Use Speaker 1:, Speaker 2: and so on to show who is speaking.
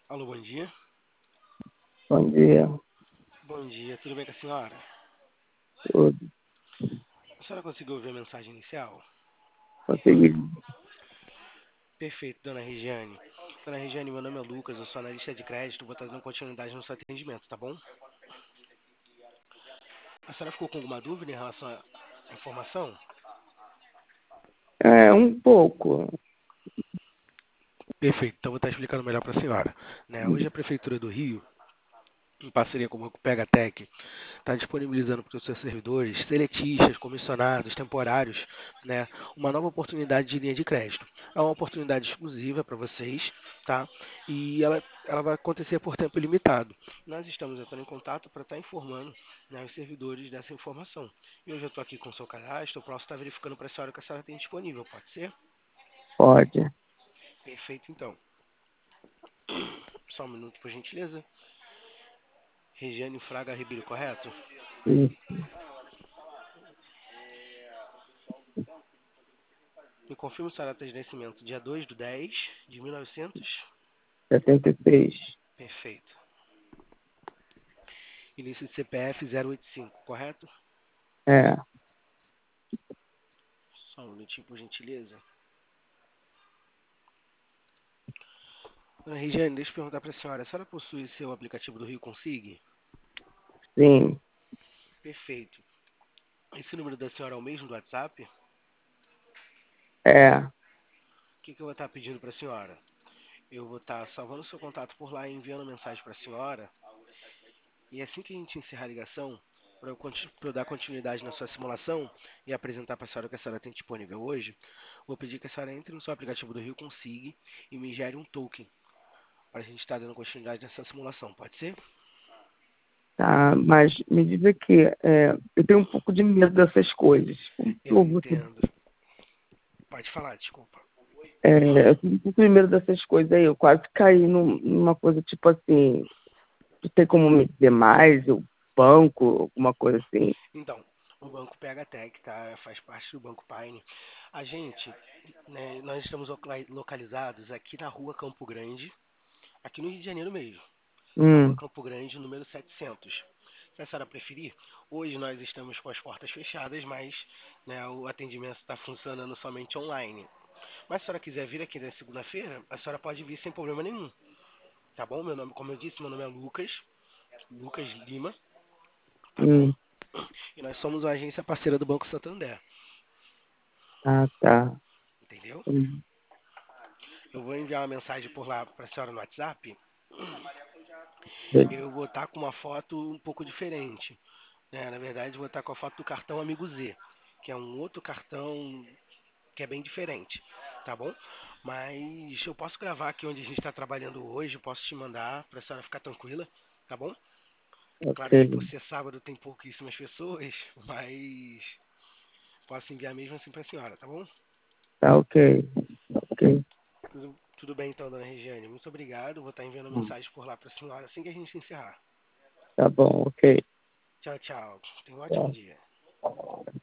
Speaker 1: Alô, bom dia.
Speaker 2: Bom dia,
Speaker 1: Bom dia, tudo bem com a senhora?
Speaker 2: tudo.
Speaker 1: A senhora conseguiu ouvir a mensagem inicial?
Speaker 2: Consegui.
Speaker 1: Perfeito, dona Regiane. Dona Regiane, meu nome é Lucas, eu sou analista de crédito, vou estar dando continuidade no seu atendimento, tá bom? A senhora ficou com alguma dúvida em relação à informação?
Speaker 2: Um pouco.
Speaker 1: Perfeito, então vou estar explicando melhor para a senhora. Hoje a Prefeitura do Rio, em parceria com o Banco Pegatec, está disponibilizando para os seus servidores, seletistas, comissionados, temporários, né, uma nova oportunidade de linha de crédito. É uma oportunidade exclusiva para vocês, tá? E ela vai acontecer por tempo limitado. Nós estamos entrando em contato para estar informando, né, os servidores dessa informação. E hoje eu estou aqui com o seu cadastro, eu posso estar verificando para a senhora o que a senhora tem disponível, pode ser?
Speaker 2: Pode.
Speaker 1: Perfeito, então. Só um minuto, por gentileza. Regiane Fraga Ribeiro, correto?
Speaker 2: Isso.
Speaker 1: Me confirma sua data de nascimento, dia 2 de 1900.
Speaker 2: 76.
Speaker 1: Perfeito. Início de CPF 085, correto?
Speaker 2: É,
Speaker 1: Só um minutinho, por gentileza. Dona Regiane, deixa eu perguntar para a senhora possui seu aplicativo do Rio Consig?
Speaker 2: sim.
Speaker 1: Perfeito. Esse número da senhora é o mesmo do WhatsApp? O
Speaker 2: É,
Speaker 1: que eu vou estar pedindo para a senhora? Eu vou estar salvando o seu contato por lá e enviando mensagem para a senhora. E assim que a gente encerrar a ligação, para eu dar continuidade na sua simulação e apresentar para a senhora o que a senhora tem disponível hoje, vou pedir que a senhora entre no seu aplicativo do Rio Consig e me gere um token para a gente estar dando continuidade nessa simulação, pode ser?
Speaker 2: tá. Mas me diz aqui, eu tenho um pouco de medo dessas coisas.
Speaker 1: Eu entendo. Pode falar, desculpa.
Speaker 2: Eu tenho um pouco de medo dessas coisas aí. Eu quase caí numa coisa tipo assim, tu tem como me dizer mais? O banco, alguma coisa assim.
Speaker 1: Então, o Banco PHTech, tá? Faz parte do Banco Pine. A gente, né, nós estamos localizados aqui na rua Campo Grande, aqui no Rio de Janeiro mesmo. Na rua
Speaker 2: Hum,
Speaker 1: Campo Grande, número 700. Se a senhora preferir, hoje nós estamos com as portas fechadas, mas né, o atendimento está funcionando somente online. Mas se a senhora quiser vir aqui na segunda-feira, a senhora pode vir sem problema nenhum. Tá bom? Meu nome, como eu disse, meu nome é Lucas, Lucas Lima, tá bom?
Speaker 2: hum.
Speaker 1: E nós somos uma agência parceira do Banco Santander,
Speaker 2: Ah, tá.
Speaker 1: entendeu?
Speaker 2: Hum.
Speaker 1: Eu vou enviar uma mensagem por lá para a senhora no WhatsApp. Eu vou estar com uma foto um pouco diferente. Né? Na verdade, vou estar com a foto do cartão Amigo Z, que é um outro cartão que é bem diferente, tá bom? Mas eu posso gravar aqui onde a gente está trabalhando hoje, posso te mandar para a senhora ficar tranquila, tá bom?
Speaker 2: Ok,
Speaker 1: Claro que por ser sábado tem pouquíssimas pessoas, mas posso enviar mesmo assim para a senhora, tá bom?
Speaker 2: tá ok. Ok.
Speaker 1: Tudo bem então, dona Regiane. Muito obrigado. Vou estar enviando
Speaker 2: Hum.
Speaker 1: mensagem por lá para a senhora assim que a gente encerrar.
Speaker 2: Tá bom, ok.
Speaker 1: Tchau, tchau. Tenha um ótimo
Speaker 2: Tá.
Speaker 1: dia.